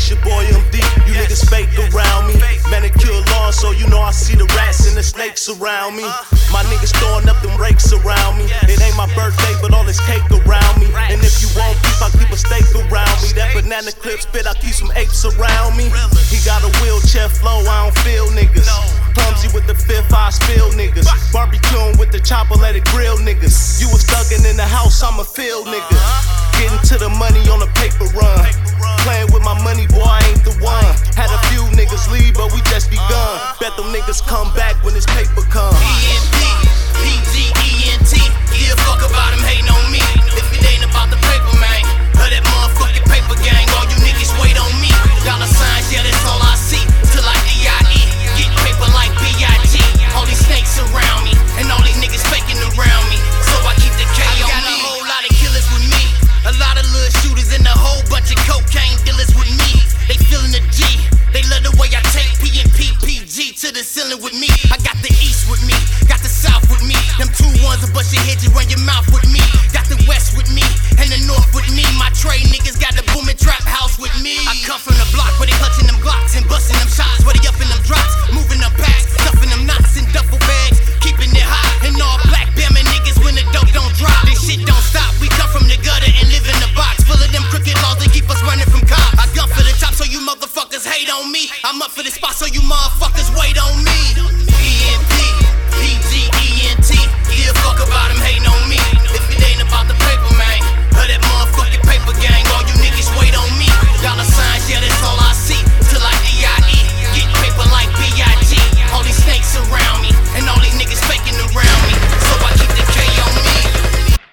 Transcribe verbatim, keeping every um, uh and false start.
it's your boy M D. You niggas fake around me. Manicure lawn, so you know I see the rats and the snakes around me. My niggas throwing up them rakes around me. It ain't my birthday, but all this cake around me. And if you won't keep, I keep a steak around me. That banana clip spit, I keep some apes around me. He got a wheelchair flow, I don't feel niggas. Clumsy with the fifth, I spill niggas. Barbecuing with the chopper, let it grill niggas. You was thuggin' in the house, I'm a field nigga. Getting to the money on a paper run. Playing with my money, boy, I ain't the one. Had a few niggas leave, but we just begun. Bet them niggas come back when this paper come. E N T, P G E N T. Give a fuck about them hating on me. If it ain't about the paper, man. Or that motherfucking paper gang, all you niggas wait on me. Dollar signs, yeah, that's all I see. Till I D I E. Get paper like B I G. All these snakes around me. And all these niggas faking around me. So I keep the K on me. I got a whole lot of killers with me. A lot of little shooters and a whole bunch of cocaine dealers with me. They feeling the G. They love the way I take P and P P G to the ceiling with me. I got the East with me. Got the South with me. Them two ones will bust your head, you run your mouth with me. Got the West with me. And the North with me. My trade niggas got the booming trap house with me. I come from the block where they clutching them Glocks and busting them shots. Where they up in them drops. Moving them packs. Stuffing them knots in duffel bags. Keeping it hot. And all black bamming niggas when the dope don't drop. This shit don't stop. We come from the gutter and live in the box. Full of them crooked laws that keep us running from cops. I gun for the top so you motherfuckers hate on me. I'm up for the spot so you motherfuckers